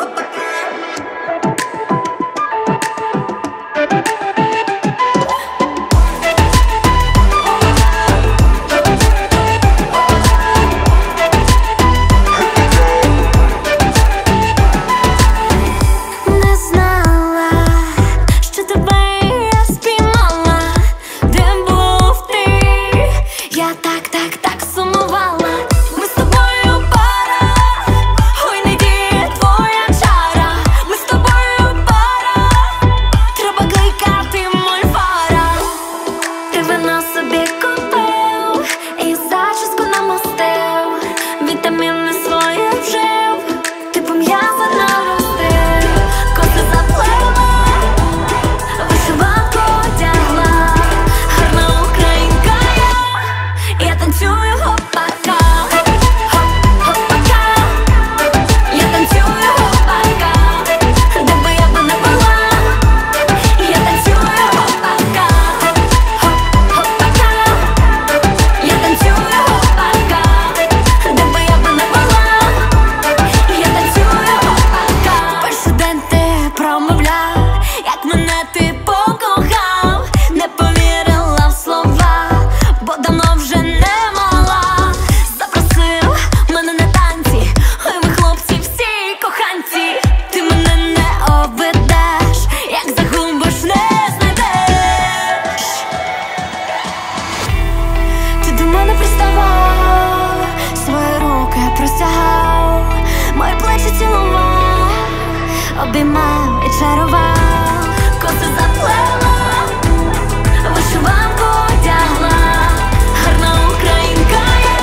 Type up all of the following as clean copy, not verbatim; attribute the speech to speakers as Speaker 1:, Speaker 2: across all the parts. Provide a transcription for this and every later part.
Speaker 1: Обіймав і чарував, коси заплела, вишиванку одягла, гарна українка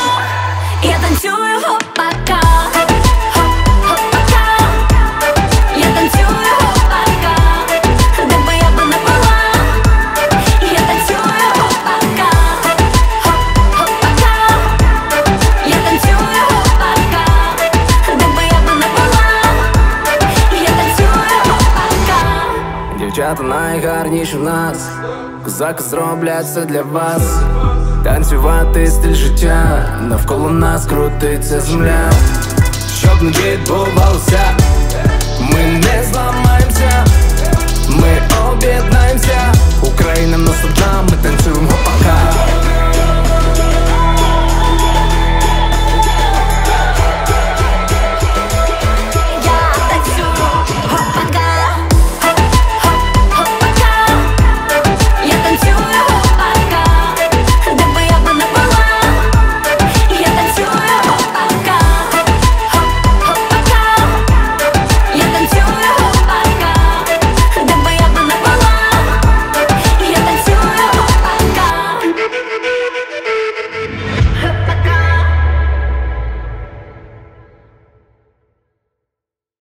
Speaker 1: я танцюю гопака, гопака, я танцюю гопака, де би я не була, я танцюю гопака, гопака, я танцюю гопака, де би я не була.
Speaker 2: Дівчата найгарніші в нас, козаки зроблять все для вас. Танцювати стиль життя, навколо нас крутиться земля. Щоб не відбувалося,